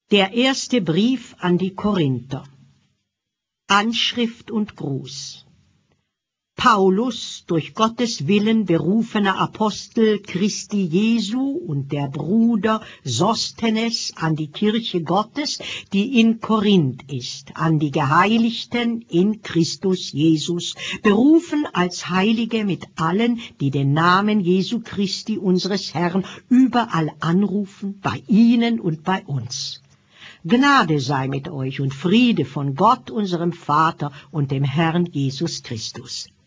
Der erste Brief an die Korinther. Anschrift und Gruß. Paulus, durch Gottes Willen berufener Apostel Christi Jesu, und der Bruder Sosthenes an die Kirche Gottes, die in Korinth ist, an die Geheiligten in Christus Jesus, berufen als Heilige mit allen, die den Namen Jesu Christi unseres Herrn überall anrufen, bei ihnen und bei uns. Gnade sei mit euch und Friede von Gott, unserem Vater und dem Herrn Jesus Christus.